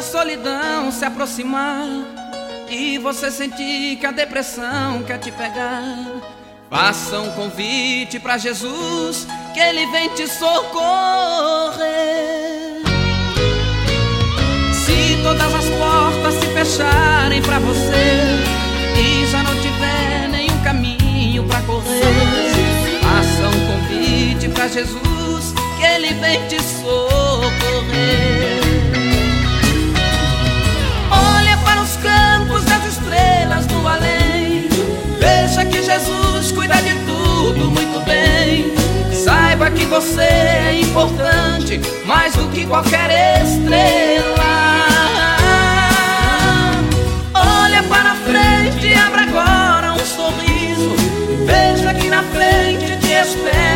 solidão se aproximar e você sentir que a depressão quer te pegar, faça um convite pra Jesus, que Ele vem te socorrer. Se todas as portas se fecharem pra você e já não tiver nenhum caminho pra correr, faça um convite pra Jesus, que Ele vem te socorrer. Olha para os campos das estrelas do além, veja que Jesus cuida de tudo muito bem. Saiba que você é importante, mais do que qualquer estrela. Olha para frente e abra agora um sorriso, veja que na frente te espera